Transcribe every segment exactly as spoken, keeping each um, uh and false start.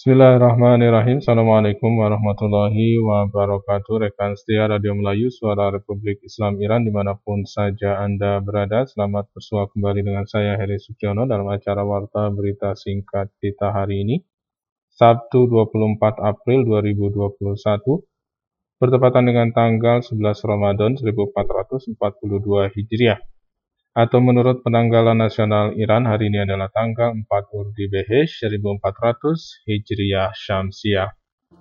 Bismillahirrahmanirrahim. Assalamualaikum warahmatullahi wabarakatuh. Rekan setia Radio Melayu, Suara Republik Islam Iran, dimanapun saja Anda berada. Selamat bersua kembali dengan saya, Heri Sukyono, dalam acara Warta Berita Singkat kita hari ini, Sabtu dua puluh empat April dua ribu dua puluh satu, bertepatan dengan tanggal sebelas Ramadan seribu empat ratus empat puluh dua Hijriah. Atau menurut penanggalan nasional Iran, hari ini adalah tanggal empat Urdibehesh seribu empat ratus Hijriah Syamsiah.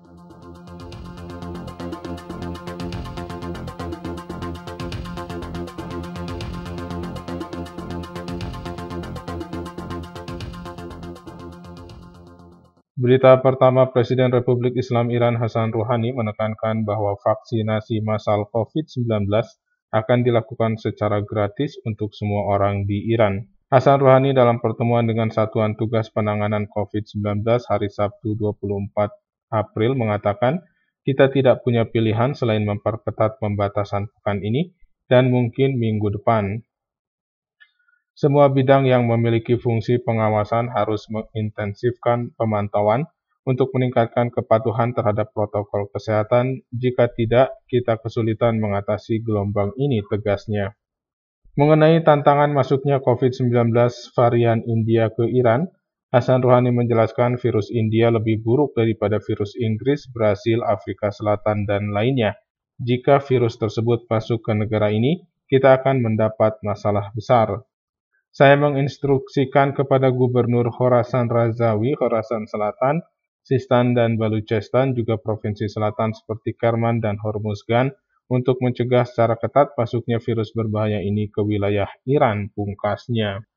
Berita pertama, Presiden Republik Islam Iran Hasan Rouhani menekankan bahwa vaksinasi massal covid sembilan belas akan dilakukan secara gratis untuk semua orang di Iran. Hasan Rouhani dalam pertemuan dengan Satuan Tugas Penanganan covid sembilan belas hari Sabtu dua puluh empat April mengatakan, kita tidak punya pilihan selain memperketat pembatasan pekan ini dan mungkin minggu depan. Semua bidang yang memiliki fungsi pengawasan harus mengintensifkan pemantauan untuk meningkatkan kepatuhan terhadap protokol kesehatan. Jika tidak, kita kesulitan mengatasi gelombang ini, tegasnya. Mengenai tantangan masuknya covid sembilan belas varian India ke Iran, Hasan Rouhani menjelaskan virus India lebih buruk daripada virus Inggris, Brasil, Afrika Selatan, dan lainnya. Jika virus tersebut masuk ke negara ini, kita akan mendapat masalah besar. Saya menginstruksikan kepada Gubernur Khorasan Razavi, Khorasan Selatan, Sistan dan Baluchistan, juga Provinsi Selatan seperti Kerman dan Hormuzgan, untuk mencegah secara ketat masuknya virus berbahaya ini ke wilayah Iran, pungkasnya.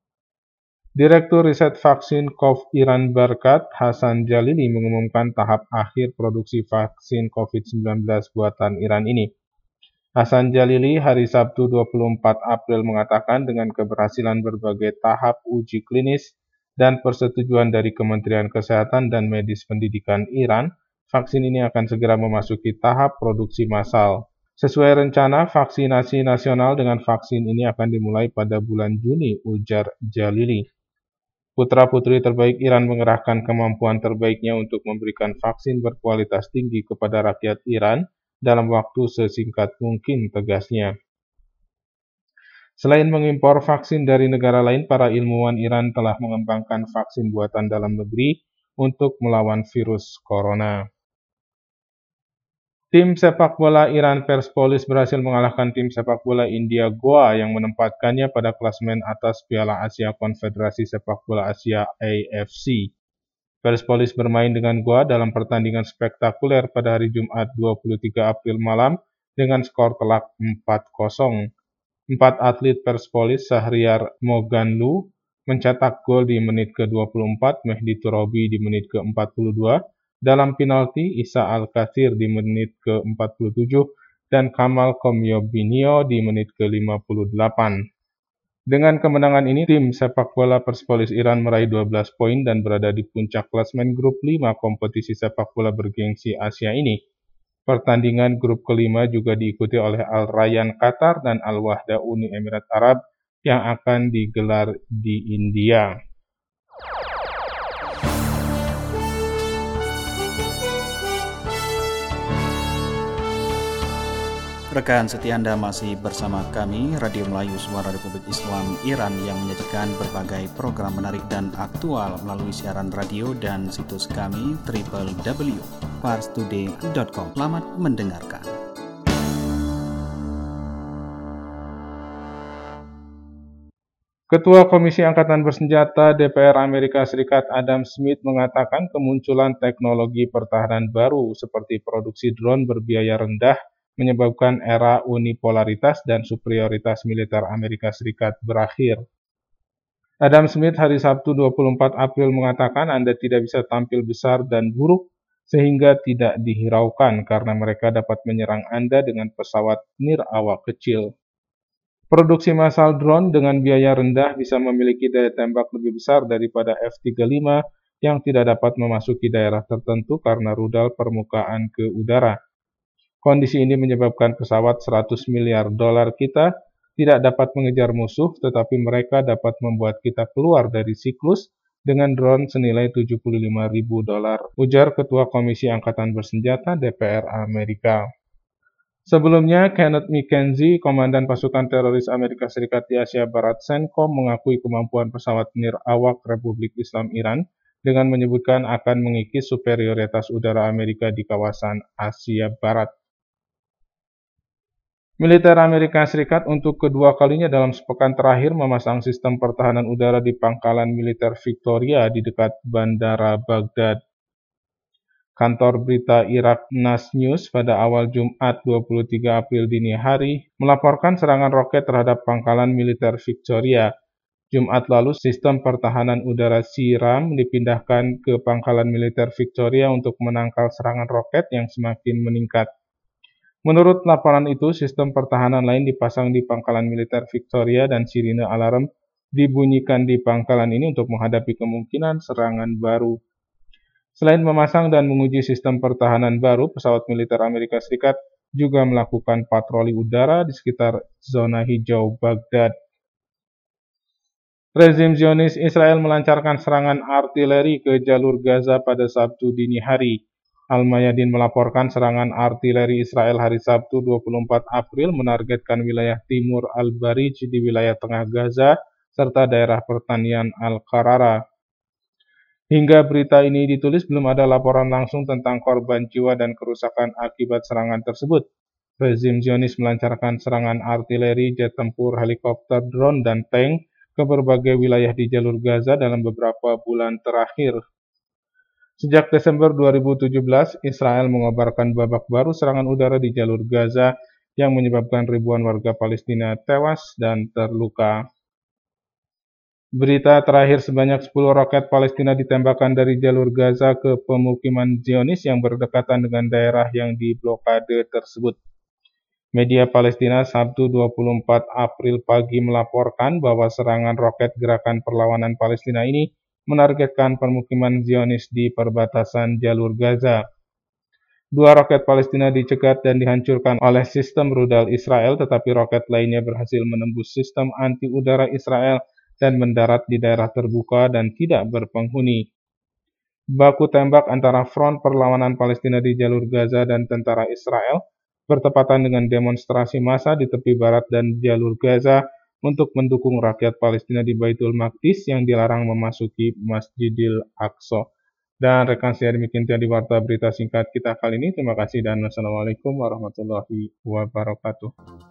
Direktur Riset Vaksin Kov Iran Barkat, Hasan Jalili, mengumumkan tahap akhir produksi vaksin covid sembilan belas buatan Iran ini. Hasan Jalili hari Sabtu dua puluh empat April mengatakan dengan keberhasilan berbagai tahap uji klinis dan persetujuan dari Kementerian Kesehatan dan Medis Pendidikan Iran, vaksin ini akan segera memasuki tahap produksi massal. Sesuai rencana, vaksinasi nasional dengan vaksin ini akan dimulai pada bulan Juni, ujar Jalili. Putra-putri terbaik Iran mengerahkan kemampuan terbaiknya untuk memberikan vaksin berkualitas tinggi kepada rakyat Iran dalam waktu sesingkat mungkin, tegasnya. Selain mengimpor vaksin dari negara lain, para ilmuwan Iran telah mengembangkan vaksin buatan dalam negeri untuk melawan virus corona. Tim sepak bola Iran Perspolis berhasil mengalahkan tim sepak bola India Goa yang menempatkannya pada klasemen atas Piala Asia Konfederasi Sepak Bola Asia A F C. Perspolis bermain dengan Goa dalam pertandingan spektakuler pada hari Jumat dua puluh tiga April malam dengan skor telak empat kosong. Empat atlet Perspolis, Shahriar Moghanlu mencetak gol di menit ke dua puluh empat, Mehdi Turabi di menit ke empat puluh dua, dalam penalti Isa Al-Kathir di menit ke empat puluh tujuh, dan Kamal Komyobinio di menit ke lima puluh delapan. Dengan kemenangan ini, tim sepak bola Perspolis Iran meraih dua belas poin dan berada di puncak klasemen grup lima kompetisi sepak bola bergengsi Asia ini. Pertandingan grup kelima juga diikuti oleh Al Rayyan Qatar dan Al Wahda Uni Emirat Arab yang akan digelar di India. Rekan setia Anda masih bersama kami, Radio Melayu Suara Republik Islam Iran, yang menyajikan berbagai program menarik dan aktual melalui siaran radio dan situs kami w w w titik pars today titik com. Selamat mendengarkan. Ketua Komisi Angkatan Bersenjata D P R Amerika Serikat Adam Smith mengatakan kemunculan teknologi pertahanan baru seperti produksi drone berbiaya rendah menyebabkan era unipolaritas dan superioritas militer Amerika Serikat berakhir. Adam Smith hari Sabtu dua puluh empat April mengatakan Anda tidak bisa tampil besar dan buruk sehingga tidak dihiraukan karena mereka dapat menyerang Anda dengan pesawat nirawak kecil. Produksi massal drone dengan biaya rendah bisa memiliki daya tembak lebih besar daripada F tiga puluh lima yang tidak dapat memasuki daerah tertentu karena rudal permukaan ke udara. Kondisi ini menyebabkan pesawat seratus miliar dolar kita tidak dapat mengejar musuh, tetapi mereka dapat membuat kita keluar dari siklus dengan drone senilai tujuh puluh lima ribu dolar, ujar Ketua Komisi Angkatan Bersenjata D P R Amerika. Sebelumnya, Kenneth McKenzie, Komandan Pasukan Teroris Amerika Serikat di Asia Barat CENTCOM, mengakui kemampuan pesawat nirawak Republik Islam Iran dengan menyebutkan akan mengikis superioritas udara Amerika di kawasan Asia Barat. Militer Amerika Serikat untuk kedua kalinya dalam sepekan terakhir memasang sistem pertahanan udara di pangkalan militer Victoria di dekat Bandara Baghdad. Kantor berita Irak Nas News pada awal Jumat dua puluh tiga April dini hari melaporkan serangan roket terhadap pangkalan militer Victoria. Jumat lalu, sistem pertahanan udara SeaRAM dipindahkan ke pangkalan militer Victoria untuk menangkal serangan roket yang semakin meningkat. Menurut laporan itu, sistem pertahanan lain dipasang di pangkalan militer Victoria dan sirine alarm dibunyikan di pangkalan ini untuk menghadapi kemungkinan serangan baru. Selain memasang dan menguji sistem pertahanan baru, pesawat militer Amerika Serikat juga melakukan patroli udara di sekitar zona hijau Baghdad. Rezim Zionis Israel melancarkan serangan artileri ke jalur Gaza pada Sabtu dini hari. Al-Mayadin melaporkan serangan artileri Israel hari Sabtu dua puluh empat April menargetkan wilayah timur Al-Barij di wilayah tengah Gaza serta daerah pertanian Al-Qarara. Hingga berita ini ditulis, belum ada laporan langsung tentang korban jiwa dan kerusakan akibat serangan tersebut. Rezim Zionis melancarkan serangan artileri, jet tempur, helikopter, drone, dan tank ke berbagai wilayah di jalur Gaza dalam beberapa bulan terakhir. Sejak Desember dua ribu tujuh belas, Israel mengobarkan babak baru serangan udara di jalur Gaza yang menyebabkan ribuan warga Palestina tewas dan terluka. Berita terakhir, sebanyak sepuluh roket Palestina ditembakkan dari jalur Gaza ke pemukiman Zionis yang berdekatan dengan daerah yang diblokade tersebut. Media Palestina Sabtu dua puluh empat April pagi melaporkan bahwa serangan roket Gerakan Perlawanan Palestina ini menargetkan permukiman Zionis di perbatasan jalur Gaza. Dua roket Palestina dicegat dan dihancurkan oleh sistem rudal Israel, tetapi roket lainnya berhasil menembus sistem anti-udara Israel dan mendarat di daerah terbuka dan tidak berpenghuni. Baku tembak antara Front Perlawanan Palestina di jalur Gaza dan tentara Israel bertepatan dengan demonstrasi massa di tepi barat dan jalur Gaza untuk mendukung rakyat Palestina di Baitul Maqdis yang dilarang memasuki Masjidil Aqsa. Dan rekan saya, demikian tadi warta berita singkat kita kali ini. Terima kasih dan wassalamualaikum warahmatullahi wabarakatuh.